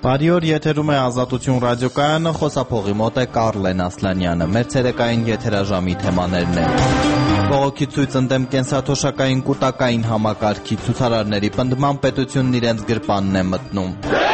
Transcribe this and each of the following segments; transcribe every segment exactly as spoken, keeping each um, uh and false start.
Բարի օր, եթերում է Ազատություն ռադիոկայանը, խոսափողի մոտ է Կարլեն Ասլանյանը։ Մեր ցերեկային եթերաժամի թեմաներն են. Բողոքի ցույց ընդդեմ կենսաթոշակային կուտակային համակարգի ցուցարարների պնդման պետությունն իրենց գրպանն է մտնում։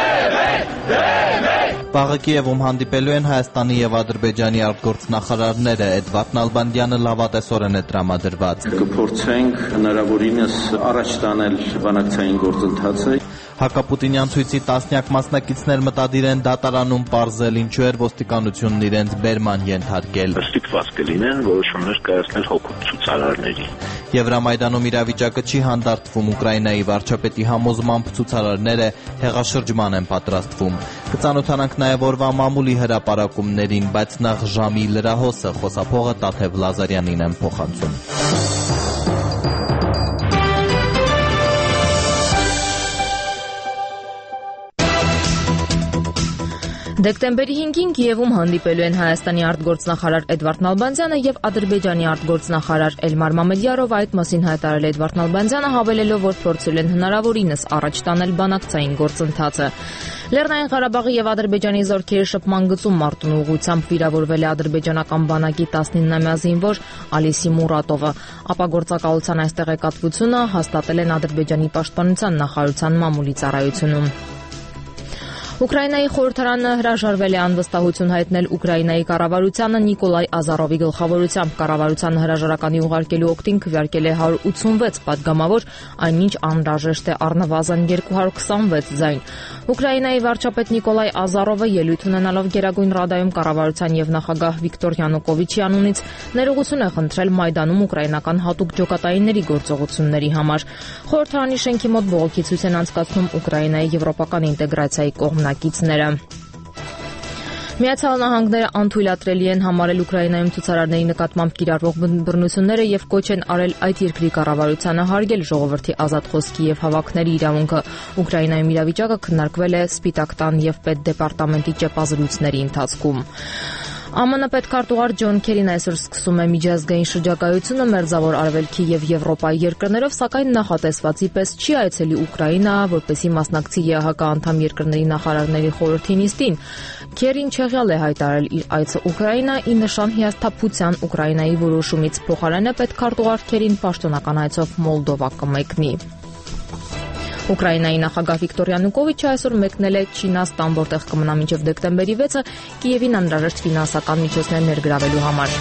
Վաղը Կիևում հանդիպելու են Հայաստանի եւ Ադրբեջանի արտգործնախարարները, Էդվարդ Նալբանդյանը լավատեսորեն է տրամադրված։ Կփորձենք հնարավորինս առաջ տանել բանակցային գործընթացը։ Հակապուտինյան ցույցի տասնյակ մասնակիցներ մտադիր են դատարանում պարզել ինչու էր ոստիկանությունն իրենց բերման ենթարկել։ Ստիպված կլինեն որոշումներ կայացնել հոգուտ ցուցարարների։ Եվրամայդանում իրավիճակը չի հանդարտվում Ուկրաինայի վարչապետի համոզմամբ ցուցարարները հեղաշրջման են պատրաստվում։ Կծանոթանանք նաև օրվա մամուլի հրապարակումներին, բայց նախ ժամի լրահոսը խոսափողը Տաթև Լազարյանին են փոխանցում։ Դեկտեմբերի հինգին Կիևում հանդիպելու են Հայաստանի արտգործնախարար Էդվարդ Նալբանդյանը եւ Ադրբեջանի արտգործնախարար Էլմար Մամեդյարովը։ Այդ մասին հայտարարել է Էդվարդ Նալբանդյանը, հավելելով, որ փորձել են հնարավորինս առաջ տանել բանակցային գործընթացը։ Լեռնային Ղարաբաղի եւ Ադրբեջանի զորքերի շփման գծում մարտունու ուղղությամբ վիրավորվել է ադրբեջանական բանակի տասնինամյա զինվոր Ալիսի Մուրատովը։ Ապագործակալության այս տեղեկատվությունը հաստատել են Ադրբեջանի պաշտպանության նախարարության մամուլի ծառայությունում։ Ուկրաինայի խորհրդարանը հրաժարվել է անվստահություն հայտնել Ուկրաինայի կառավարությանը Նիկոլայ Ազարովի գլխավորությամբ։ Կառավարությանը հրաժարականի ուղարկելու օգտին քվեարկել է հարյուր ութսունվեց падգամավոր, այնինչ անհրաժեշտ է առնվազն երկու հարյուր քսանվեց ձայն։ Ուկրաինայի վարչապետ Նիկոլայ Ազարովը ելույթ ունենալով Գերագույն Ռադայում կառավարության եւ նախագահ Վիկտոր Յանուկովիչի անունից ներողություն է խնդրել Մայդանում ուկրաինական հատուկ ջոկատայինների գործողությունների համար։ Խորհրդարանի շենքի մոտ բողոքի ցույց են անցկացնում Ուկրաինայի եվրոպական ինտեգրացիայի կողմնակիցները։ Միացյալ Նահանգները անթույլատրելի են համարել Ուկրաինայում ցուցարարների նկատմամբ կիրառվող բռնությունները եւ կոչ են արել այդ երկրի կառավարությանը հարգել ժողովրդի ազատ խոսքի եւ հավաքների իրավունքը։ Ուկրաինայում իրավիճակը քննարկվել է Սպիտակ տան եւ Պետդեպարտամենտի ճեպազրույցների ընթացքում։ ԱՄՆ պետքարտուղար Ջոն Քերին այսօր սկսում է միջազգային շրջագայությունը Մերձավոր Արևելքի եւ Եվրոպայի երկրներով, սակայն նախատեսվածի պես չի այցելի Ուկրաինա, որպեսզի մասնակցի ԵԱՀԿ անդամ երկրների նախարարների խորհրդի նիստին։ Քերին չեղյալ է հայտարարել իր այցը Ուկրաինա ի նշան հիասթափության Ուկրաինայի որոշումից, փոխարենը պետքարտուղար Քերին պաշտոնական այցով Մոլդովա կմեկնի։ Ուկրաինայի նախագահ Վիկտոր Յանուկովիչը այսօր մեկնել է Չինաստան, որտեղ կմնա մինչև դեկտեմբերի վեցը Կիևին անհրաժեշտ ֆինանսական միջոցներ ներգրավելու համար։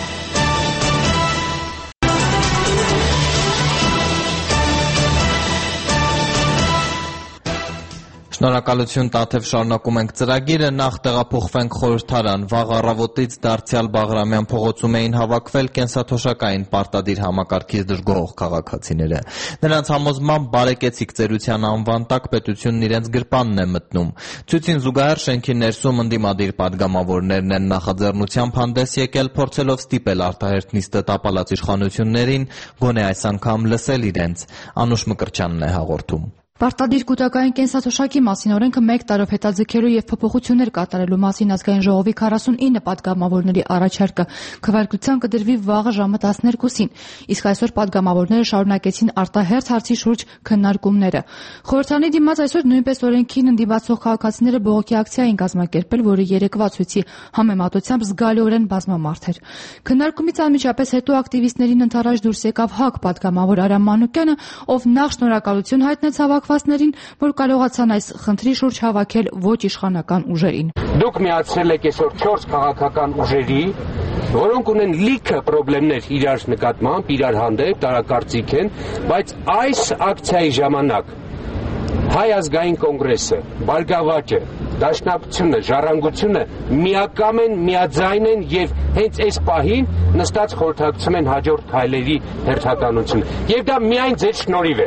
Շնորհակալություն Տաթև, շարունակում ենք ծրագիրը, նախ տեղափոխվենք խորհրդարան։ Վաղ առավոտից դարձյալ Բաղրամյան փողոցում էին հավաքվել կենսաթոշակային պարտադիր համակարգից դժգոհող քաղաքացիները։ Նրանց համոզմամբ բարեկեցիկ ծերության անվան տակ պետությունն իրենց գրպանն է մտնում։ Ցույցին զուգահեռ շենքի ներսում ընդդիմադիր падգամավորներն են նախաձեռնությամբ հանդես եկել, փորձելով ստիպել արտահերթ նիստը տապալած իշխանություններին գոնե այս անգամ լսել իրենց։ Անուշ Մկրտչյանն է հաղորդում։ Պարտադիր կուտակային կենսաթոշակի մասին օրենքը մեկ տարով հետաձգելու եւ փոփոխություններ կատարելու մասին ազգային ժողովի քառասունինը падգամավորների առաջարկը քվեարկության կդրվի վաղը ժամը տասներկուսին, իսկ այսօր падգամավորները շարունակեցին արտահերթ հարցի շուրջ քննարկումները։ Խորհրդարանի դիմաց այսօր նույնպես օրենքին ընդդիմացող քաղաքացիները բողոքի ակցիա են կազմակերպել, որը երեկվա ցույցի համեմատությամբ զգալիորեն բազմամարդ էր։ Քննարկումից անմիջապես հետո ակտիվիստներին ընթരാճ դուրս եկավ ՀԱԿ падգամավոր Արամ Մանուկյանը, ով նախ շնորհակալություն հայտնեց հավաքվածներին, որ կարողացան այս խնդրի շուրջ հավաքել ոչ իշխանական ուժերին։ Դուք միացրել եք այսօր չորս քաղաքական ուժերի, որոնք ունեն լիքը խնդիրներ իրար նկատմամբ, իրար հանդեպ, տարակարծիք են, բայց այս ակցիայի ժամանակ Հայ ազգային կոնգրեսը, Բարգավաճը, Դաշնակցությունը, Ժառանգությունը միակամ են, միաձայն են եւ հենց այս պահին նստած խորհրդակցում են հաջորդ քայլերի հերթականությունը։ Եվ դա միայն ձեր շնորհիվ է։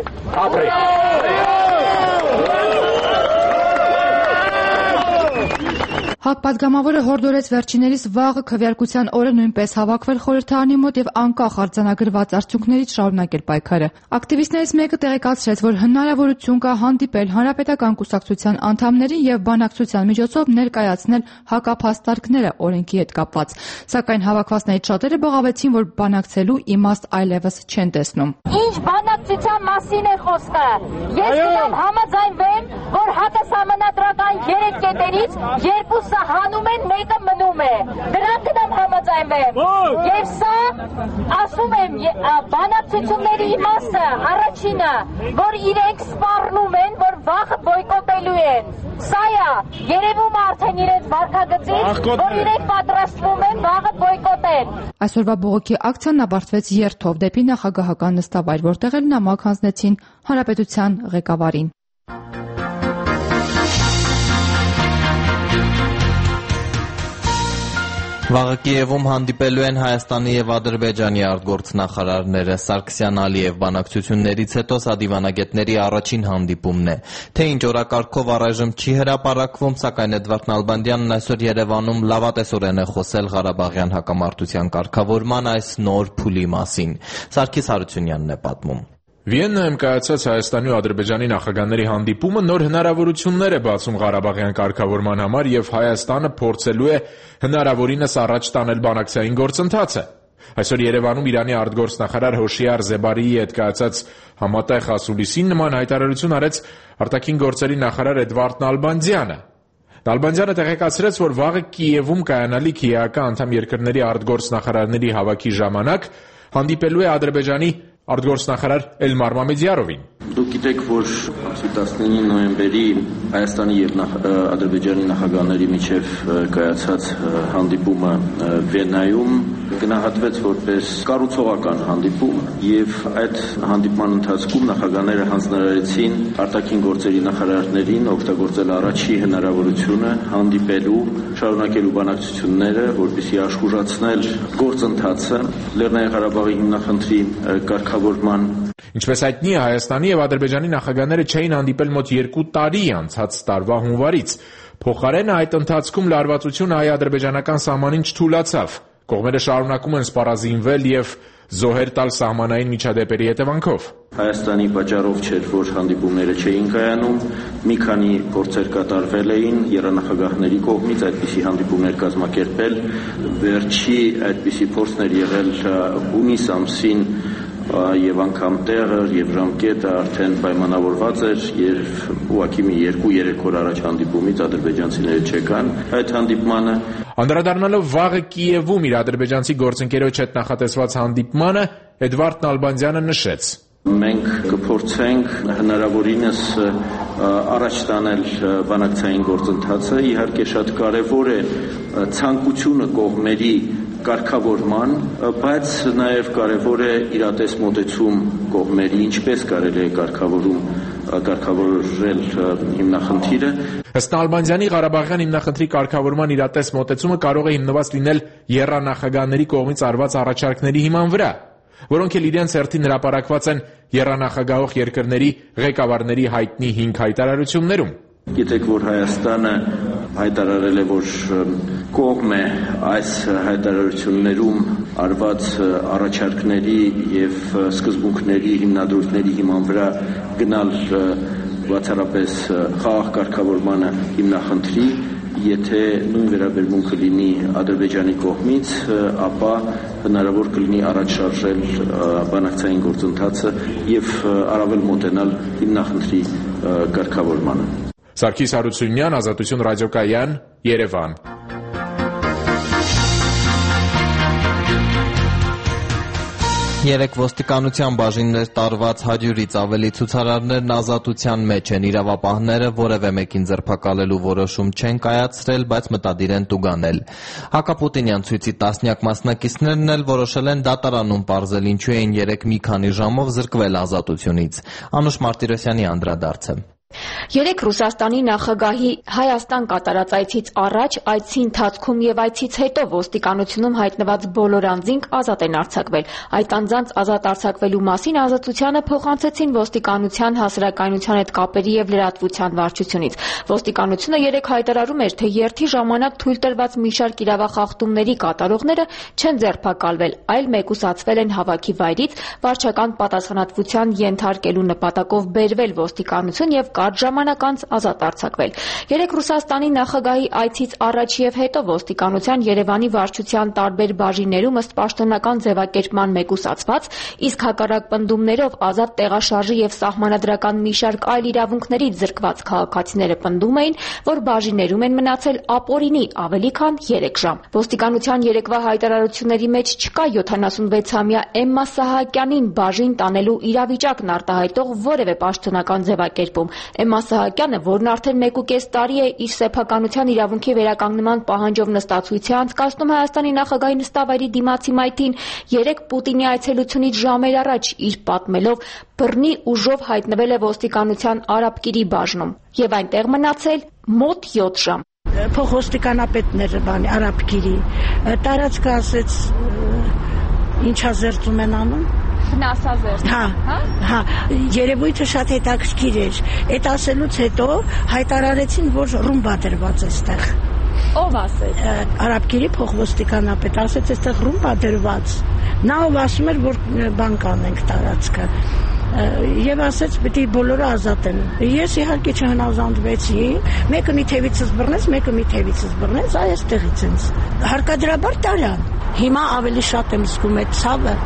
Ապրեք։ ՀԱԿ պատգամավորը հորդորեց վերջիներիս վաղը քվեարկության օրը նույնպես հավաքվել խորհրդարանի մոտ եւ անկախ արձանագրված արդյունքներից շարունակել պայքարը։ Ակտիվիստներից մեկը տեղեկացրեց, որ հնարավորություն կա հանդիպել հանրապետական կուսակցության անդամներին եւ բանակցության միջոցով ներկայացնել հակափաստարկները օրենքի հետ կապված։ Սակայն հավաքվածներից շատերը բղավեցին, որ բանակցելու իմաստ այլևս չեն տեսնում։ Ինչ բանակցության մասին է խոսքը։ Ես գնամ համաձայնվեմ, որ հակասահմանադրական երեք կետերից երկուսը հանում են, մեկը մնում է։ Դրան գնամ համաձայնվեմ։ Եվ սա ասում եմ բանակցությունների իմաստը առաջինը, որ իրենք սպառնում են, որ վաղը բոյկոտելու են։ Սա է, երևում արդեն իրենց վարքագծից, որ իրենք պատրաստվում են վաղը բոյկոտել։ Այսօրվա բողոքի ակցիան ավարտվեց երթով դեպի նախագահական նստավայր, որտեղ էլ նամակ հանձնեցին հանրապետության ղեկավարին։ Վաղը Կիևում հանդիպելու են Հայաստանի եւ Ադրբեջանի արտգործնախարարները։ Սարգսյան-Ալիև բանակցություններից հետո սա դիվանագետների առաջին հանդիպումն է։ Թե ինչ օրակարգով առայժմ չի հրապարակվում, սակայն Էդվարդ Նալբանդյանն այսօր Երևանում լավատեսորեն է խոսել Ղարաբաղյան հակամարտության կարգավորման այս նոր փուլի մասին։ Սարգիս Հարությունյանն է պատմում։ Վիեննայում կայացած Հայաստանի ու Ադրբեջանի նախագահների հանդիպումը նոր հնարավորություններ է բացում Ղարաբաղյան կարգավորման համար եւ Հայաստանը փորձելու է հնարավորինս առաջ տանել բանակցային գործընթացը։ Այսօր Երևանում Իրանի արտգործնախարար Հոշիար Զեբարիի հետ կայացած համատեղ ասուլիսին նման հայտարարություն արեց արտաքին գործերի նախարար Էդվարդ Նալբանդյանը։ Նալբանդյանը տեղեկացրեց, որ վաղը Կիևում կայանալիք ՀԻԱԿ անդամ երկրների արտգործնախարարների հավաքի ժամանակ հանդիպելու է Ադրբեջանի արտգործնախարար Էլմար Մամեդյարովին։ Դուք գիտեք, որ տասնինը նոյեմբերի Հայաստանի եւ Ադրբեջանի նախագահների միջև կայացած հանդիպումը Վիեննայում գնահատվեց որպես կառուցողական հանդիպում եւ այդ հանդիպման ընթացքում նախագահները հանձնարարեցին արտաքին գործերի նախարարներին օգտագործել առաջի հնարավորությունը հանդիպելու, շարունակելու բանակցությունները, որպեսզի աշխուժացնել գործընթացը Լեռնային Ղարաբաղի հիմնախնդրի կարգավորման։ Ինչպես հայտնի է, Հայաստանի եւ Ադրբեջանի նախագահները չէին հանդիպել մոտ երկու տարի անցած տարվա հունվարից։ Փոխարենը այդ ընթացքում լարվածությունը հայ-ադրբեջանական սահմանին չթուլացավ։ Կողմերը շարունակում են սպառազինվել եւ զոհեր տալ սահմանային միջադեպերի հետևանքով։ Հայաստանի պատճառով չէր, որ հանդիպումները չէին կայանում, մի քանի փորձեր կատարվել էին եռանախագահների կողմից այդպիսի հանդիպումներ կազմակերպել։ Վերջի այդպիսի փորձներ եղել հունիս ամսին եւ անգամ տեղը եւ ժամկետը արդեն պայմանավորված էր, երբ ուղղակի մի երկու-երեք օր առաջ հանդիպումից ադրբեջանցիները չեկան այդ հանդիպմանը։ Անդրադառնալով վաղը Կիևում իր ադրբեջանցի գործընկերոջ հետ նախատեսված հանդիպմանը, Էդվարդ Նալբանդյանը նշեց. Մենք կփորձենք հնարավորինս առաջ տանել բանակցային գործընթացը, իհարկե շատ կարևոր է ցանկությունը կողմերի կարգավորման, բայց նաև կարևոր է իրատես մոտեցում կողմերի, ինչպես կարելի է կարգավորում կարգավորել հիմնախնդիրը։ Ըստ Նալբանդյանի Ղարաբաղյան հիմնախնդրի կարգավորման իրատես մոտեցումը կարող է հիմնված լինել եռանախագահների կողմից արված առաջարկների հիման վրա, որոնք էլ իրենց հերթին հրապարակված են եռանախագահող երկրների ղեկավարների հայտնի հինգ հայտարարություններում։ Գիտեք, որ Հայաստանը հայտարարել է, որ կողմ է այս հայտարարություններում արված առաջարկների եւ սկզբունքների հիմնադրույթների հիման վրա գնալ բացառապես խաղաղ կարգավորմանը հիմնախնդրի, եթե նույն վերաբերմունքը լինի Ադրբեջանի կողմից, ապա հնարավոր կլինի առաջ շարժել բանակցային գործընթացը եւ առավել մոտենալ հիմնախնդրի կարգավորմանը։ Սարգիս Հարությունյան, Ազատություն ռադիոկայան, Երևան։ Երեք ոստիկանության բաժիններ տարված հարյուրից ավելի ցուցարարներն ազատության մեջ են։ Իրավապահները որևէ մեկին ձերբակալելու որոշում չեն կայացրել, բայց մտադիր են տուգանել։ Հակապուտինյան ցույցի տասնյակ մասնակիցներն էլ որոշել են դատարանում պարզել ինչու էին երեք մի քանի ժամով զրկվել ազատությունից։ Անուշ Մարտիրոսյանի անդրադարձը։ Երեք Ռուսաստանի նախագահի Հայաստան կատարած այցից առաջ, այցի ընթացքում եւ այցից հետո ոստիկանությունում հայտնված բոլոր անձինք ազատ են արձակվել։ Այդ անձանց ազատ արձակվելու մասին ազատությանը փոխանցեցին ոստիկանության, հասարակայնության հետ կապերի եւ լրատվության վարչությունից։ Ոստիկանությունը երեք հայտարարում էր, թե երթի ժամանակ թույլ տրված մի շարք իրավախախտումների կատարողները չեն ձերբակալվել, այլ մեկուսացվել են հավաքի վայրից, վարչական պատասխանատվության ենթարկելու նպատակով բերվել ոստիկանություն եւ կարճ ժամանակ անց ազատ արձակվել։ Երեք Ռուսաստանի նախագահի այցից առաջ եւ հետո ոստիկանության Երևանի վարչության տարբեր բաժիններում ըստ պաշտոնական ձևակերպման մեկուսացված, իսկ հակառակ պնդումներով ազատ տեղաշարժի եւ սահմանադրական մի շարք այլ իրավունքներից զրկված քաղաքացիները պնդում էին, որ բաժիններում են մնացել ապօրինի ավելի քան երեք ժամ։ Ոստիկանության երեկվա հայտարարությունների մեջ չկա յոթանասունվեցամյա Էմմա Սահակյանին բաժին տանելու իրավիճակն արտահայտող որևէ պաշտոնական ձևակերպում։ Էմմա Սահակյանը, որն արդեն մեկ ու կես տարի է իր սեփականության իրավունքի վերականգնման պահանջով նստացույց է անցկացնում Հայաստանի նախագահի նստավայրի դիմացի մայթին, երեք Պուտինի այցելությունից ժամեր առաջ իր պատմելով բռնի ուժով հայտնվել է ոստիկանության Արաբկիրի բաժնում եւ այնտեղ մնացել մոտ յոթ ժամ։ Փոխոստիկանապետները բանի Արաբկիրի տարածքը ասեց ինչա զերծում են անում։ Վնասազերծ։ Հա, հա, երևույթը շատ հետաքրքիր էր։ Այդ ասելուց հետո հայտարարեցին, որ ռումբա դրված է այստեղ։ Ով ասեց։ Արաբկիրի փոխոստիկանապետ ասեց, այստեղ ռումբա դրված։ Նա ով ասում էր, որ բան կանենք տարածքը։ Եվ ասեց, պիտի բոլորը ազատեն։ Ես իհարկե չհնազանդվեցի, մեկը մի թևիցս բռնեց, մեկը մի թևիցս բռնեց, այ այստեղից ինձ։ Հարկադրաբար տարան։ Հիմա ավելի շատ եմ զգում այդ ցավը,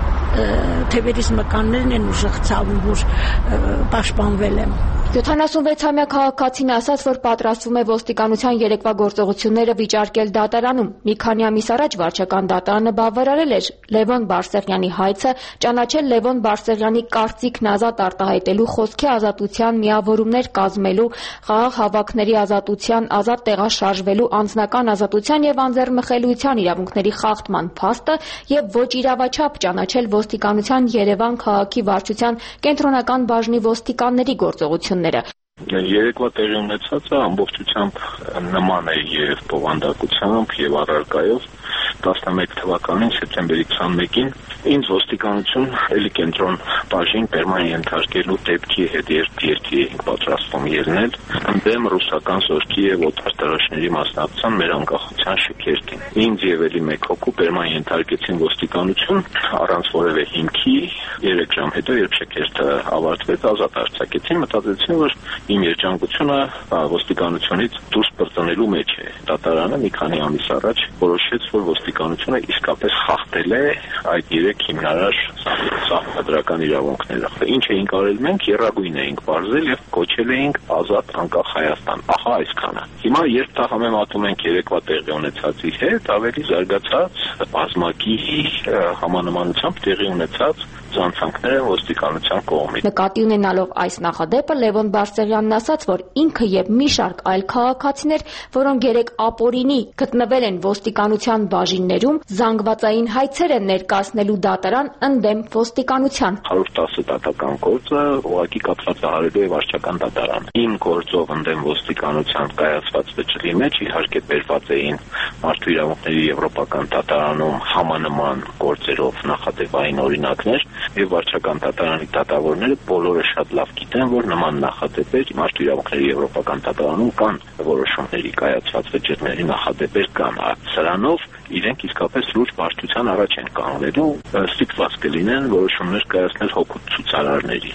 թևերիս մկաններն են ուժեղ ցավում, որ պաշտպանվել եմ։ յոթանասունվեցամյա քաղաքացին ասաց, որ պատրաստվում է ոստիկանության երեկվա գործողությունները վիճարկել դատարանում։ Մի քանի ամիս առաջ վարչական դատարանը բավարարել էր Լևոն Բարսեղյանի հայցը, ճանաչել Լևոն Բարսեղյանի կարծիքն ազատ արտահայտելու, խոսքի ազատության, միավորումներ կազմելու, խաղաղ հավաքների ազատության, ազատ տեղաշարժվելու, անձնական ազատության եւ անձեռնմխելիության իրավունքների խախտման փաստը եւ ոչ իրավաչափ ճանաչել ոստիկանության Երևան քաղաքի վարչության կենտրոնական բաժնի ոստիկանների գործողությունները։ Երեկվա տեղի ունեցածը ամբողջությամբ նման է եւ բովանդակությամբ եւ առարկայով տասնմեկ թվականին սեպտեմբերի քսանմեկին ինձ ոստիկանություն էլի կենտրոն բաժին պերման ենթարկելու դեպքի հետ երկի էինք պատրաստվում ելնել ընդդեմ ռուսական զորքի եւ օտարտարաշների մասնակցության մեր անկախության շքերթին։ Ինձ եւ էլի մեկ հոգու պերման ենթարկեցին ոստիկանություն առանց որևէ հիմքի երեք ժամ հետո երբ շքերթը ավարտվեց ազատ արձակեցին, մտածեցին, որ իմ երջանկությունը ոստիկանությունից դուրս բրծնելու մեջ է։ Դատարանը մի քանի ամիս առաջ որոշեց, որ ոստիկանությունը իսկապես խախտել է այդ երեք հիմնարար սահմանադրական իրավունքները։ Ինչ էինք արել մենք, եռագույն էինք բարձել եւ կոչել էինք ազատ անկախ Հայաստան։ Ահա այսքանը։ Հիմա երբ դա համեմատում ենք երեկվա տեղի ունեցածի հետ, ավելի զարգացած բազմակի համանմանությամբ տեղի ունեցած ցանցանքները ոստիկանության կողմից։ Նկատի ունենալով այս նախադեպը Լևոն Բարսեղյանն ասաց, որ ինքը եւ մի շարք այլ քաղաքացիներ, որոնք երեք ապօրինի գտնվել են ոստիկանության բաժիններում, զանգվածային հայցեր են ներկայացնելու դատարան ընդդեմ ոստիկանության։ հարյուր տասը դատական գործը ուղղակի կապված է հարելու է վարչական դատարան։ Իմ գործով ընդդեմ ոստիկանության կայացված վճռի մեջ իհարկե բերված էին մարդու իրավունքների եվրոպական դատարանում համանման գործերով նախադեպային օրինակներ եւ վարչական դատարանի դատավորները բոլորը շատ լավ գիտեն, որ նման նախադեպեր մարդու իրավունքների եվրոպական դատարանում կան, որոշումների կայացված վճռների նախադեպեր կան։ Սրանով իրենք իսկապես լուրջ բարդության առաջ են կանգնելու, ստիպված կլինեն որոշումներ կայացնել հօգուտ ցուցարարների։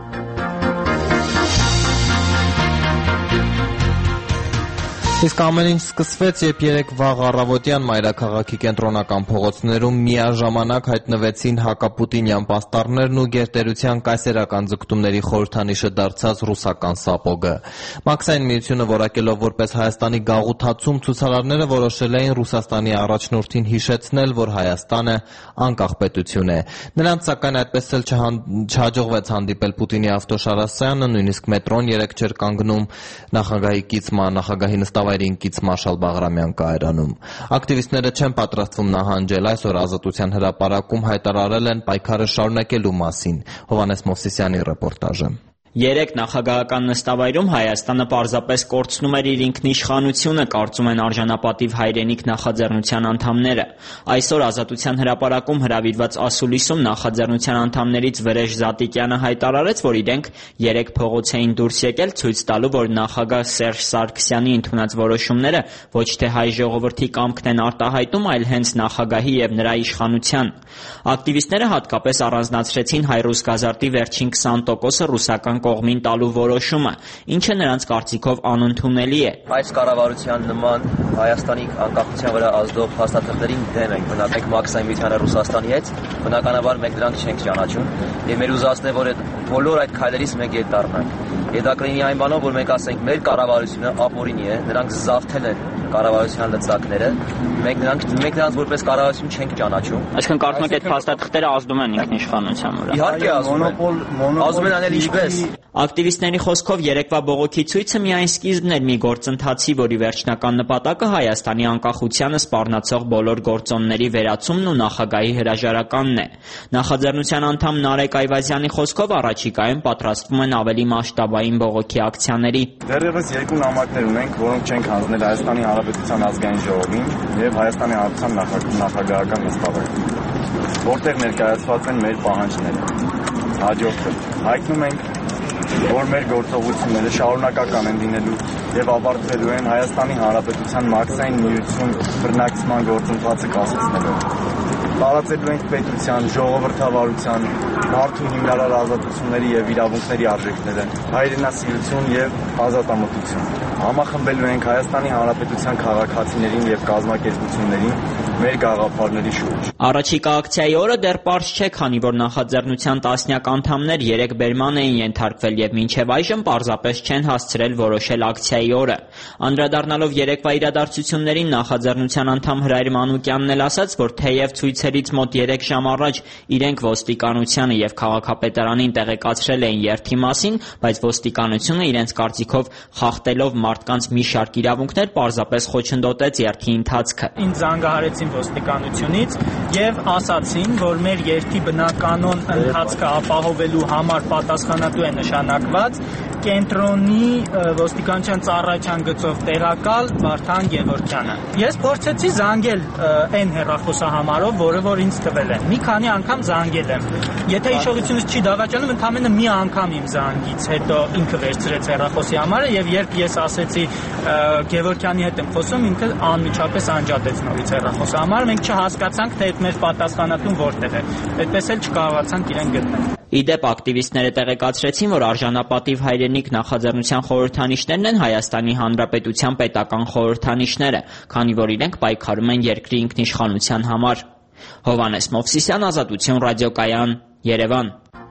Իսկ ամեն ինչ սկսվեց, երբ երեկ վաղ առավոտյան մայրաքաղաքի կենտրոնական փողոցներում միաժամանակ հայտնվեցին հակապուտինյան պաստառներն ու գերտերության կայսերական ձգտումների խորհրդանիշը դարձած ռուսական սապոգը։ Մաքսային միությունը որակելով որպես Հայաստանի գաղութացում, ցուցարարները որոշել էին Ռուսաստանի առաջնորդին հիշեցնել, որ Հայաստանը անկախ պետություն է։ Նրանց սակայն այդպես էլ չհաջողվեց հանդիպել Պուտինի ավտոշարասյանը, նույնիսկ մետրոն երեկ չէր կանգնում նախագահի կիցման, նախագահի նստավայրին կից Մարշալ Բաղրամյան կայարանում։ Ակտիվիստները չեն պատրաստվում նահանջել, այսօր Ազատության հրապարակում հայտարարել են պայքարը շարունակելու մասին։ Հովհաննես Մովսիսյանի ռեպորտաժը։ Երեք նախագահական նստավայրում Հայաստանը պարզապես կորցնում էր իր ինքնիշխանությունը, կարծում են արժանապատիվ հայրենիք նախաձեռնության անդամները։ Այսօր Ազատության հրապարակում հրավիրված ասուլիսում նախաձեռնության անդամներից Վրեժ Զատիկյանը հայտարարեց, որ իրենք երեք փողոց էին դուրս եկել ցույց տալու, որ նախագահ Սերժ Սարգսյանի ընդունած որոշումները ոչ թե հայ ժողովրդի կամքն են արտահայտում, այլ հենց նախագահի եւ նրա իշխանության։ Ակտիվիստները հատկապես առանձնացրեցին հայ-ռուս գազարտի վերջին քսան տոկոսը ռուսական կողմին տալու որոշումը, ինչը նրանց կարծիքով անընդունելի է։ Այս կառավարության նման Հայաստանի անկախության վրա ազդող փաստաթղթերին դեմ ենք, բնականաբար Մաքսային միությանը Ռուսաստանի հետ, բնականաբար մենք դրանք չենք ճանաչում, եւ մեր ուզածն է, որ այդ բոլոր այդ քայլերից մենք ետ դառնանք։ Եդակրինի այն բանով, որ մենք ասենք մեր կառավարությունը ապօրինի է, նրանք զավթել են կառավարության լծակները, մենք նրանք մենք նրանց որպես կառավարություն չենք ճանաչում։ Այսինքն կարծում եք այդ փաստաթղթերը ազդում են ինքնիշխանության վրա։ Իհարկե ազդում են։ Ազդում են անել ինչպես։ Ակտիվիստների խոսքով երեկվա բողոքի ցույցը միայն սկիզբն էր մի գործընթացի, որի վերջնական նպատակը Հայաստանի անկախությանը սպառնացող բոլոր գործոնների վերացումն ու նախագահի հրաժարականն է։ Նախաձեռնության անդամ Նարեկ Այվազյանի խոսքով առաջիկայում պատրաստվում են ավելի մասշտաբային բողոքի ակցիաների։ Դեռևս երկու նամակներ ունենք, որոնք չենք հանձնել Հայաստանի Հանրապետության ազգային ժողովին եւ Հայաստանի Հանրապետության նախագահական նստավայրին, որտեղ ներկայացված են մեր պահանջները։ Հաջորդը հայտնում ենք, որ մեր գործողությունները շարունակական են լինելու եւ ավարտվելու են Հայաստանի Հանրապետության Մաքսային միություն բռնակցման գործընթացը կասեցնելով։ Տարածելու ենք պետության, ժողովրդավարության, մարդու հիմնարար ազատությունների եւ իրավունքների արժեքները, հայրենասիրություն եւ ազատամտություն։ Համախմբելու ենք Հայաստանի Հանրապետության քաղաքացիներին եւ կազմակերպություններին մեր գաղափարների շուրջ։ Առաջիկա ակցիայի օրը դեռ պարզ չէ, քանի որ նախաձեռնության տասնյակ անդամներ երեք բերման էին ենթարկվել եւ մինչեւ այժմ պարզապես չեն հասցրել որոշել ակցիայի օրը։ Անդրադառնալով երեկվա իրադարձություններին նախաձեռնության անդամ Հրայր Մանուկյանն էլ ասաց, որ թեև ցույցերից մոտ երեք ժամ առաջ իրենք ոստիկանությանը եւ քաղաքապետարանին տեղեկացրել էին երթի մասին, բայց ոստիկանությունը իրենց կարծիքով խախտելով մարդկանց մի շարք իրավունքներ պարզապես խոչընդոտեց երթի ընթացքը։ Ինձ զանգահարեցին ոստիկանությունից եւ ասացին, որ մեր երթի բնականոն ընթացքը ապահովելու համար պատասխանատու է նշանակված կենտրոնի ոստիկանության ծառայության գծով տեղակալ Վարդան Գևորգյանը։ Ես փորձեցի զանգել այն հեռախոսահամարով, որը որ ինձ տվել են։ Մի քանի անգամ զանգել եմ։ Եթե հիշողությունս չի դավաճանում, ընդամենը մի անգամ իմ զանգից հետո ինքը վերցրեց հեռախոսի համարը եւ երբ ես ասեցի Գևորգյանի հետ եմ խոսում, ինքը անմիջապես անջատեց նորից հեռախոսահամարը։ Մենք չհասկացանք, թե այդ մեր պատասխանատուն որտեղ է։ Այդպես էլ չկարողացանք իրեն գտնել։ Իդեպ ակտիվիստները տեղեկացրեցին, որ արժանապատիվ հայրենիք նախաձեռնության խորհրդանիշներն են Հայաստանի Հանրապետության պետական խորհրդանիշները, քանի որ իրենք պայքարում են երկրի ինքնիշխանության համար։ Հովհաննես Մովսիսյան, Ազատություն ռադիոկայան, Երևան։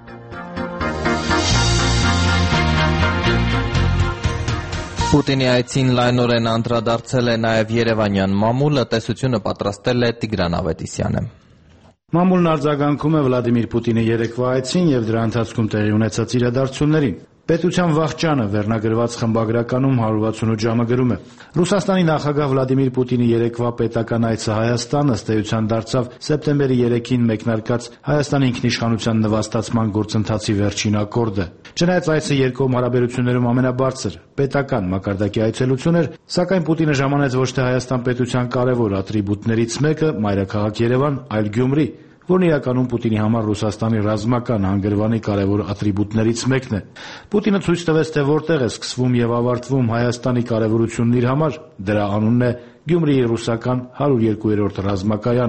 Պուտինի այցին լայնորեն անդրադարձել է նաև երևանյան մամուլը, տեսությունը պատրաստել է Տիգրան Ավետիսյանը։ Մամուլն արձագանքում է Վլադիմիր Պուտինի երեկվա այցին եւ դրա ընթացքում տեղի ունեցած իրադարձություններին։ Պետության վախճանը վերնագրված խմբագրականում հարյուր վաթսունութ ժամը գրում է. Ռուսաստանի նախագահ Վլադիմիր Պուտինի երեկվա պետական այցը Հայաստան ըստ էության դարձավ սեպտեմբերի երեքին մեկնարկած Հայաստանի ինքնիշխանության նվաստացման գործընթացի վերջին ակորդը։ Չնայած այցը երկկողմ հարաբերություններում ամենաբարձր պետական մակարդակի այցելություն էր, սակայն Պուտինը ժամանեց ոչ թե Հայաստան պետության կարևոր ատրիբուտներից մեկը մայրաքաղաք Երևան, այլ Գյումրի, որն իրականում Պուտինի համար Ռուսաստանի ռազմական հանգրվանի կարևոր ատրիբուտներից մեկն է։ Պուտինը ցույց տվեց, թե որտեղ է սկսվում եւ ավարտվում Հայաստանի կարևորությունն իր համար, դրա անունն է Գյումրիի ռուսական հարյուր երկու-րդ ռազմակայան։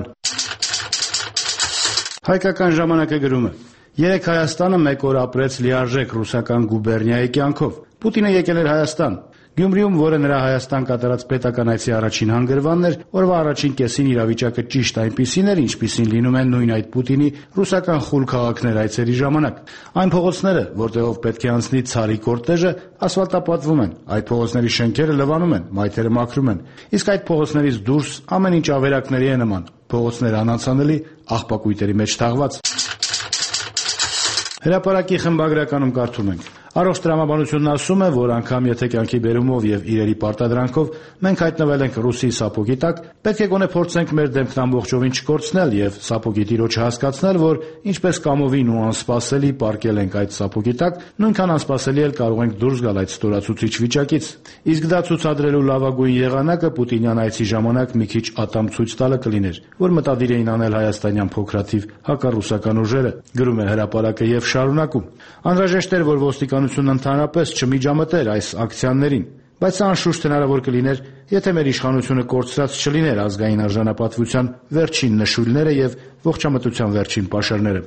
Հայկական ժամանակը գրում է. Երեք Հայաստանը մեկ օր ապրեց լիարժեք ռուսական գուբերնիայի կյանքով։ Պուտինը եկել էր Հայաստան։ Գյումրիում, որը նրա Հայաստան կատարած պետական այցի առաջին հանգրվանն էր, օրվա առաջին կեսին իրավիճակը ճիշտ այնպիսին էր, ինչպիսին լինում են նույն այդ Պուտինի ռուսական խուլ քաղաքներ այցերի ժամանակ։ Այն փողոցները, որտեղով պետք է անցնի ցարի կորտեժը, ասֆալտապատվում են, այդ փողոցների շենքերը լվանում են, մայթերը մաքրում են, իսկ այդ փողոցներից դուրս ամեն ինչ ավերակների է նման, փողոցները անանցանելի, աղբակույտերի մեջ թաղված։ Հրապարակի խմբագրականում կարդում ենք. Առողջ տրամաբանությունն ասում է, որ անգամ եթե կյանքի բերումով եւ իրերի պարտադրանքով մենք հայտնվել ենք ռուսի սապոգի տակ, պետք է գոնե փորձենք մեր դեմքն ամբողջովին չկորցնել եւ սապոգի տիրոջը հասկացնել, որ ինչպես կամովին ու անսպասելի պարկել ենք այդ սապոգի տակ, նույնքան անսպասելի էլ կարող ենք դուրս գալ այդ ստորացուցիչ վիճակից։ Իսկ դա ցուցադրելու լավագույն եղանակը Պուտինյան այցի ժամանակ մի քիչ ատամ ցույց տալը կլիներ, որ մտադիր էին անել հայաստանյան փոքրաթիվ հակառուսական ուժերը, գրում է հրապարակը եւ շարունակում. Անհրաժեշտ էր, որ ոստիկանությունն ընդհանրապես չմիջամտեր այս ակցիաներին, բայց սա անշուշտ հնարավոր կլիներ, եթե մեր իշխանությունը կորցրած չլիներ ազգային արժանապատվության վերջին նշույլները եւ ողջամտության վերջին պաշարները։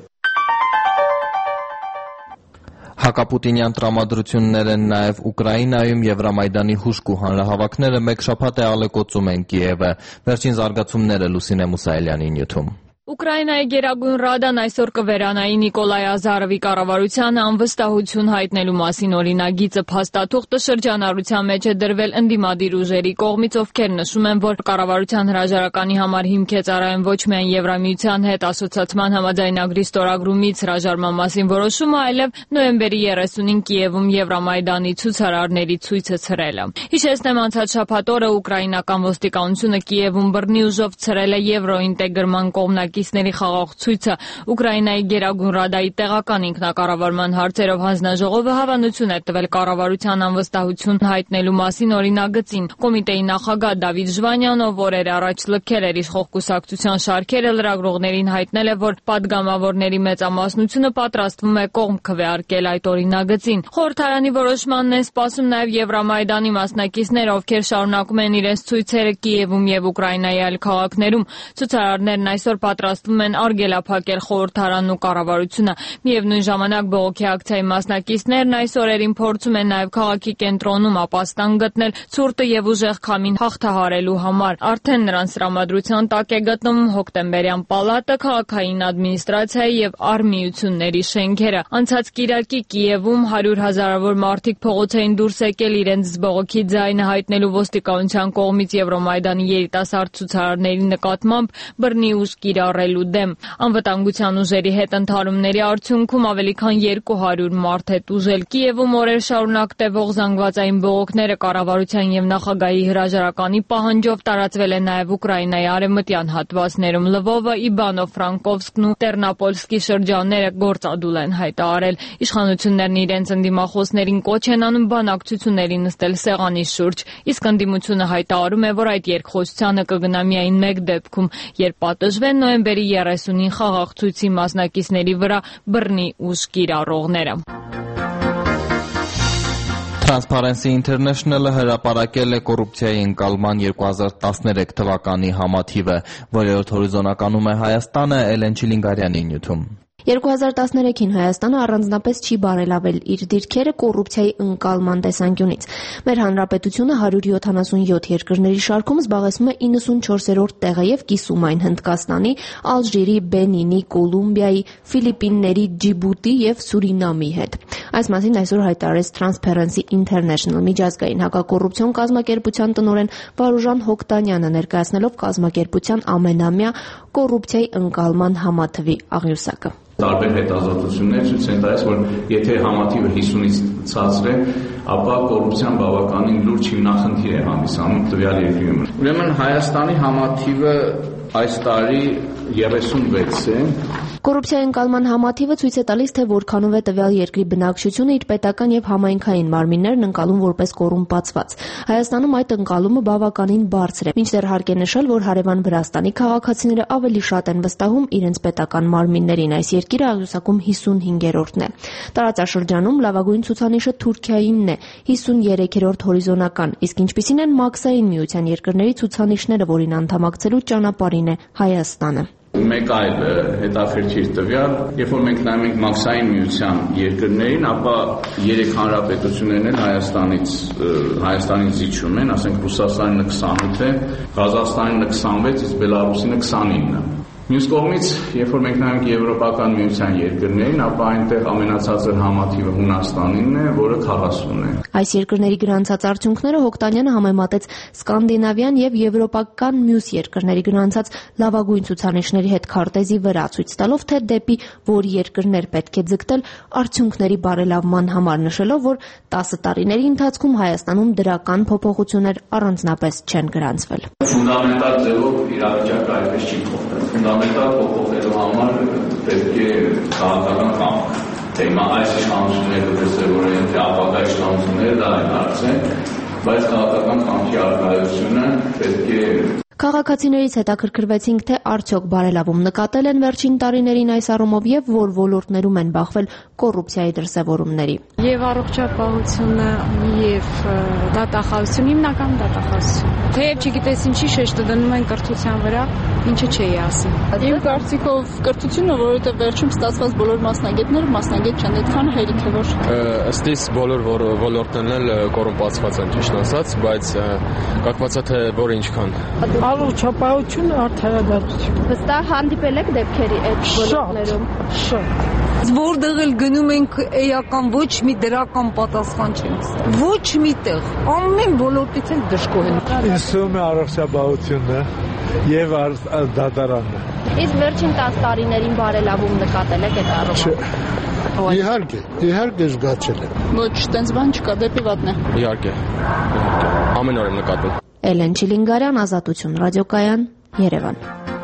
Հակապուտինյան տրամադրություններ են նաև Ուկրաինայում Եվրամայդանի հուժկու հանրահավաքները մեկ շաբաթ է ալեկոծում են Կիևը։ Վերջին զարգացումները Լուսինե Մուսայելյանի նյութում։ Ուկրաինայի Գերագույն Ռադան այսօր կվերանայի Նիկոլայ Ազարովի կառավարությանը անվստահություն հայտնելու մասին օրինագիծը փաստաթուղթը շրջանառության մեջ է դրվել ընդդիմադիր ուժերի կողմից, ովքեր նշում են, որ կառավարության հրաժարականի համար հիմք է ծառայում ոչ միայն Եվրամիության հետ ասոցիացման համաձայնագրի ստորագրումից հրաժարման մասին որոշումը, այլև նոյեմբերի երեսունին Կիևում Եվրամայդանի ցուցարարների ցույցը ցրելը։ Հիշեցնեմ, անցած շաբաթ օրը ուկրաինական ոստիկանությունը Կիևում բռնի ուժով ցրել է եվրոինտեգրման կողմնակի ների խաղաղ ցույցը։ Ուկրաինայի Գերագույն Ռադայի տեղական ինքնակառավարման հարցերով հանձնաժողովը հավանություն է տվել կառավարության անվստահություն հայտնելու մասին օրինագծին։ Կոմիտեի նախագահ Դավիթ Ժվանյանով օրեր առաջ լքել էր իշխող կուսակցության շարքերը, լրագրողներին հայտնել է, որ падգամավորների մեծամասնությունը պատրաստվում է կողմ քվեարկել այդ օրինագծին։ Խորհրդարանի որոշմանն են սպասում նաև Եվրամայդանի մասնակիցները, ովքեր շարունակում են իրենց ցույցերը Կիևում եւ Ուկրաինայի այլ քաղաքներում։ Ցուցարարներն այսօր պատրաստվում են արգելափակել խորհրդարանն ու կառավարությունը։ Միևնույն ժամանակ բողոքի ակցիայի մասնակիցներն այս օրերին փորձում են նաև քաղաքի կենտրոնում ապաստան գտնել ցուրտը եւ ուժեղ քամին հաղթահարելու համար։ Արդեն նրանց տրամադրության տակ է գտնվում Հոկտեմբերյան պալատը, քաղաքային ադմինիստրացիայի եւ արմիությունների շենքերը։ Անցած կիրակի Կիևում հարյուր հազարավոր մարդիկ փողոց էին դուրս եկել իրենց բողոքի ձայնը հայտնելու ոստիկանության կողմից Եվրոմայդանի երիտասարդ ցուցարարների նկատմամբ բռնի ուժ կիրառելու դեմ։ Անվտանգության ուժերի հետ ընդհարումների արդյունքում ավելի քան երկու հարյուր մարդ է տուժել։ Կիևում օրեր շարունակ տևող զանգվածային բողոքները կառավարության եւ նախագահի հրաժարականի պահանջով տարածվել է նաև Ուկրաինայի արևմտյան հատվածներում։ Լվովը, Իբանո-Ֆրանկովսկն ու Տերնապոլսկի շրջանները գործադուլ են հայտարարել։ Իշխանություններն իրենց ընդդիմախոսներին կոչ են անում բանակցությունների նստել սեղանի շուրջ, իսկ ընդդիմությունը հայտարարում է, որ այդ երկխոսությանը կգնա միայն մեկ դեպքում, երբ պատժվեն նոյեմբերի երեսունին խաղաղ ցույցի մասնակիցների վրա բռնի ուժ կիրառողները։ Transparency International-ը հրապարակել է կոռուպցիայի ընկալման երկու հազար տասներեք թվականի համաթիվը, որերորդ հորիզոնականում է Հայաստանը, Էլեն Չիլինգարյանի նյութում։ երկու հազար տասներեքին Հայաստանը առանձնապես չի բարելավել իր դիրքերը կոռուպցիայի ընկալման տեսանկյունից։ Մեր հանրապետությունը հարյուր յոթանասունյոթ երկրների շարքում զբաղեցնում է իննսունչորսերորդ տեղը եւ կիսում այն Հնդկաստանի, Ալժիրի, Բենինի, Կոլումբիայի, Ֆիլիպինների, Ջիբուտի եւ Սուրինամի հետ։ Այս մասին այսօր հայտարարեց Transparency International միջազգային հակակոռուպցիոն կազմակերպության տնօրեն Վարուժան Հոկտանյանը, ներկայացնելով կազմակերպության ամենամյա կոռուպցիայի ընկալման համաթվի աղյուսակը։ Տարբեր հետազոտություններ ցույց են տալիս, որ եթե համաթիվը հիսունից ցածր է, ապա կոռուպցիան բավականին լուրջ հիմնախնդիր է հանդիսանում տվյալ երկրում։ Ուրեմն Հայաստանի համաթիվը այս տարի երեսունվեց է։ Կոռուպցիայի ընկալման համաթիվը ցույց է տալիս, թե որքանով է տվյալ երկրի բնակչությունը իր պետական եւ համայնքային մարմիններն ընկալում որպես կոռումպացված։ Հայաստանում այդ ընկալումը բավականին բարձր է, մինչդեռ հարկ է նշել, որ հարևան Վրաստանի քաղաքացիները ավելի շատ են վստահում իրենց պետական մարմիններին։ Այս երկիրը աղյուսակում հիսունհինգերորդն է։ Տարածաշրջանում լավագույն ցուցանիշը Թուրքիայինն է, հիսուներեքերորդ հորիզոնական, իսկ ինչպիսին են Մաքսային միության երկրների ցուցանիշները, որին անդամակցելու ճանապարհին է Հայաստանը։ Մեկ այլ հետաքրքիր տվյալ, երբ որ մենք նայում ենք Մաքսային միության երկրներին, ապա երեք հանրապետություններն էլ Հայաստանից Հայաստանից զիջում են, ասենք Ռուսաստանը քսանութ է, Ղազախստանը քսանվեց, իսկ Բելարուսինը քսանինը։ Մյուս կողմից, երբ որ մենք նայենք Եվրոպական միության երկրներին, ապա այնտեղ ամենացածր համաթիվը Հունաստանինն է, որը քառասուն է։ Այս երկրների գրանցած արդյունքները Հոկտանյանը համեմատեց սկանդինավյան եւ եվրոպական մյուս երկրների գրանցած լավագույն ցուցանիշների հետ քարտեզի վրա, ցույց տալով, թե դեպի որ երկրներ պետք է ձգտել արդյունքների բարելավման համար, նշելով, որ տասը տարիների ընթացքում Հայաստանում դրական փոփոխություններ առանձնապես չեն գրանցվել։ Ֆունդամենտալ ձևով իրավիճակը այդպես չի փոխվել։ Ֆունդամենտալ փոփոխելու համար պետք է քաղաքական կամք։ Թե հիմա այս իշխանությունները դրսևորեն, թե ապագա իշխանությունները դա այն հարց է, բայց քաղաքական կամքի առկայությունը պետք է Քաղաքացիներից հետաքրքրվեցինք, թե արդյոք բարելավում նկատել են վերջին տարիներին այս առումով եւ որ ոլորտներում են բախվել կոռուպցիայի դրսևորումների։ Եվ առողջապահությունը, եւ դատախազությունը, հիմնական դատախազությունը։ Թեև չգիտես ինչի շեշտը դնում են կրթության վրա, ինչը չէի ասի։ Իմ կարծիքով կրթությունը, որովհետեւ վերջում ստացված բոլոր մասնագետները մասնագետ չեն, այդքան հերիք է որ։ Ըստ իս բոլոր ոլորտներն էլ կոռումպացված են, ճիշտ ասած, բայց կապված է թե որը ինչքան։ Առողջապահություն, արդարադատություն։ Վստահ հանդիպել եք դեպքերի այդ ոլորտներում։ Շատ։ Որտեղ էլ գնում ենք էական ոչ մի դրական պատասխան չենք ստանում։ Ոչ միտեղ, ամեն ոլորտից են դժգոհ են։ Իսում է առողջապահությունը եւ դատարանը։ Իսկ վերջին տասը տարիներին բարելավում նկատել եք այդ առումով։ Իհարկե, իհարկե զգացել եմ։ Ոչ, տենց բան չկա, դեպի վատն է։ Իհարկե։ Ամեն օր եմ նկատում։ Էլեն Չիլինգարյան, Ազատություն ռադիոկայան, Երևան։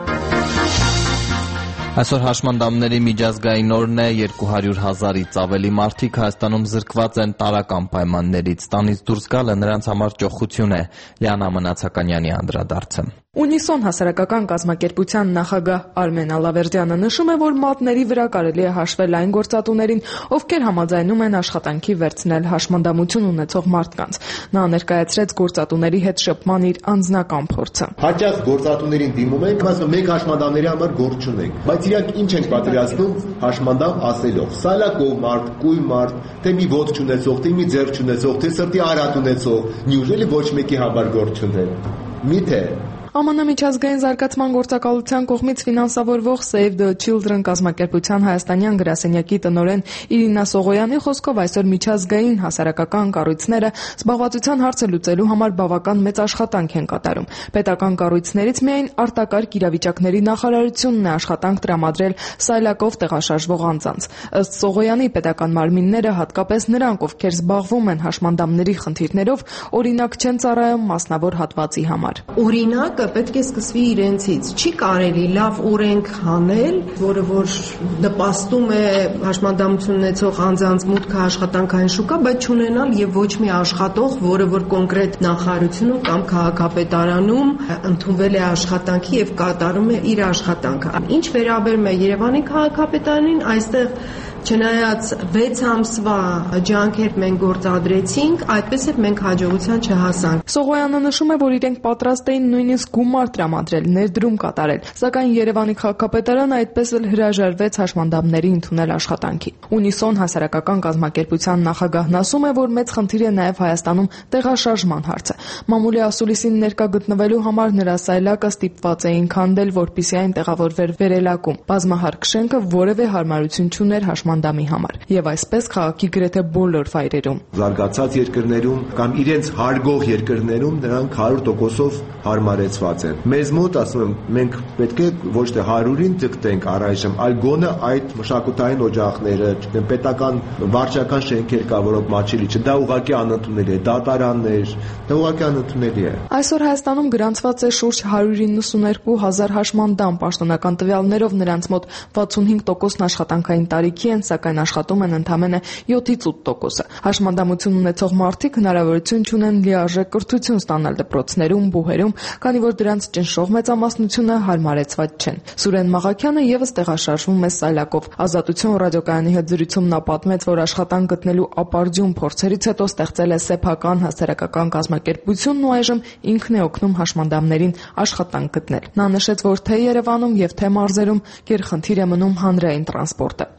Այսօր հաշմանդամների միջազգային օրն է, երկու հարյուր հազարից ավելի մարդիկ Հայաստանում զրկված են տարրական պայմաններից, տանից դուրս գալը նրանց համար ճոխություն է։ Լիանա Մնացականյանի անդրադարձը։ Ունիսոն հասարակական կազմակերպության նախագահ Արմեն Ալավերդյանը նշում է, որ մատների վրա կարելի է հաշվել այն գործատուներին, ովքեր համաձայնում են աշխատանքի վերցնել հաշմանդամություն ունեցող մարդկանց։ Նա ներկայացրեց գործատուների հետ շփման իր անձնական փորձը։ Հաճախ գործատուներին դիմում ենք, ասում մենք հաշմանդամների համար գործ չունենք, բայց իրանք ինչ են պատրաստում հաշմանդամ ասելով։ Սալակով մարդ, կույն մարդ, թե մի ոտք չունեցող, թե մի ձեռք չունեցող, թե սրտի արատ ունեցող, նույնիսկ ոչ մեկի համար գործ չունեն։ Միթե Է Մ Ն միջազգային զարգացման գործակալության կողմից ֆինանսավորվող Save the Children կազմակերպության հայաստանյան գրասենյակի տնօրեն Իրինա Սողոյանի խոսքով այսօր միջազգային հասարակական կառույցները զբաղվածության հարցը լուծելու համար բավական մեծ աշխատանք են կատարում։ Պետական կառույցներից միայն արտակարգ իրավիճակների նախարարությունն է աշխատանք տրամադրել սայլակով տեղաշարժվող անձանց։ Ըստ Սողոյանի, պետական մարմինները, հատկապես նրանք, ովքեր զբաղվում են հաշմանդամների խնդիրներով, օրինակ չեն ծառայում մասնավոր հատվածի համար։ Օրինակ պետք է սկսվի իրենցից։ Չի կարելի լավ օրենք հանել, որը որ նպաստում է հաշմանդամություն ունեցող անձանց մուտքը աշխատանքային շուկա, բայց չունենալ եւ ոչ մի աշխատող, որը որ կոնկրետ նախարարությունում կամ քաղաքապետարանում ընդունվել է աշխատանքի եւ կատարում է իր աշխատանքը։ Ինչ վերաբերում է Երևանի քաղաքապետարանին, այստեղ Չնայած վեց ամսվա ջանքեր մենք գործադրեցինք, այդպես էլ մենք հաջողության չհասանք։ Սողոյանը նշում է, որ իրենք պատրաստ էին նույնիսկ գումար տրամադրել, ներդրում կատարել, սակայն Երևանի քաղաքապետարանը այդպես էլ հրաժարվեց հաշմանդամների ընդունել աշխատանքի։ Ունիսոն հասարակական կազմակերպության նախագահն ասում է, որ մեծ խնդիր է նաև Հայաստանում տեղաշարժման հարցը։ Մամուլի ասուլիսին ներկա գտնվելու համար նրա սայլակը ստիպված էին քանդել, որպեսզի այն տեղավորվեր վերելակում։ Բազմահարկ շենքը որևէ հարմարություն չուներ հաշմանդամի համար, եւ այսպես քաղաքի գրեթե բոլոր վայրերում։ Զարգացած երկրներում կամ իրենց հարգող երկրներում նրանք հարյուր տոկոսով հարմարեցված են։ Մեզ մոտ, ասում եմ, մենք պետք է ոչ թե հարյուրին ձգտենք առայժմ, այլ գոնե այդ մշակութային օջախները, չգիտեմ, պետական վարչական շենքեր կա, որոնք մաչելի չէ, դա ուղղակի անընդունելի է, դատարաններ, դա ուղղակի անընդունելի է։ Այսօր Հայաստանում գրանցված է շուրջ հարյուր իննսուններկու հազար հաշմանդամ, պաշտոնական տվյալներով նրանց մոտ վաթսունհինգ տոկոսն աշխատանքային տարիքի են, սակայն աշխատում են ընդամենը յոթից ութ տոկոսը։ Հաշմանդամություն ունեցող մարդիկ հնարավորություն չունեն լիարժեք կրթություն ստանալ դպրոցներում, բուհերում, քանի որ դրանց ճնշող մեծամասնությունը հարմարեցված չեն։ Սուրեն Մաղաքյանը եւս տեղաշարժվում է սայլակով։ Ազատություն ռադիոկայանի հետ զրույցում նա պատմեց, որ աշխատանք գտնելու ապարդյուն փորձերից հետո ստեղծել է սեփական հասարակական կազմակերպությունն ու այժմ ինքն է օգնում հաշմանդամներին աշխատանք գտնել։ Նա նշեց, որ թե Երևանում եւ թե մարզերում գերխնդիր է մնում հանրային տրանսպորտը։ Ունեի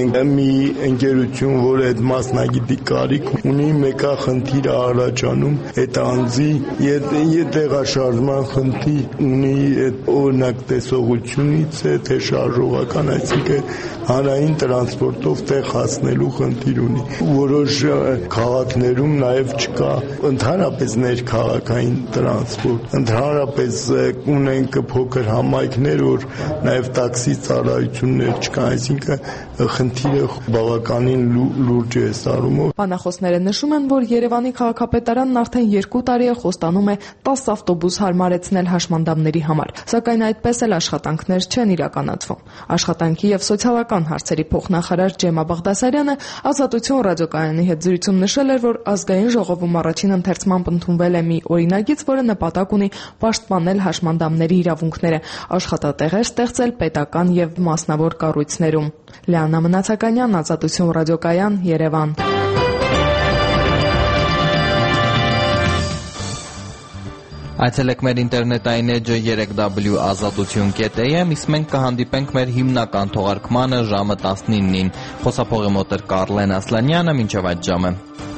ունենք մի ընկերություն, որը այդ մասնագետի կարիք ունի, մեկա խնդիրը առաջանում այդ անձի ետեղաշարժման խնդիր ունի, այդ օրինակ տեսողությունից է, թե շարժողական, այսինքն հանրային տրանսպորտով տեղ հասնելու խնդիր ունի։ Որոշ քաղաքներում նաև չկա ընդհանրապես ներքաղաքային տրանսպորտ, ընդհանրապես ունենք փոքր համայնքներ, որ նաև տաքսի ծառայություններ չկան, այսինքն խնդիրը բավականին լուրջ է սարումով։ Բանախոսները նշում են, որ Երևանի քաղաքապետարանն արդեն երկու տարի է խոստանում է տասը ավտոբուս հարմարեցնել հաշմանդամների համար, սակայն այդպես էլ աշխատանքներ չեն իրականացվում։ Աշխատանքի եւ սոցիալական հարցերի փոխնախարար Ջեմա Բաղդասարյանը Ազատություն ռադիոկայանի հետ զրույցում նշել էր, որ ազգային ժողովում առաջին ընթերցմամբ ընդունվել է մի օրինագիծ, որը նպատակ ունի պաշտպանել հաշմանդամների իրավունքները, աշխատատեղեր ստեղծել պետական եւ մասնավոր կառույցներում։ Լիանա Մնացականյան, Ազատություն ռադիոկայան, Երևան։ Այցելեք մեր ինտերնետային էջը երեք w ազատություն կետ a m, իսկ մենք կհանդիպենք մեր հիմնական թողարկմանը ժամը տասնինին։ Խոսափողի մոտ էր Կարլեն Ասլանյանը, մինչև այդ ժամը։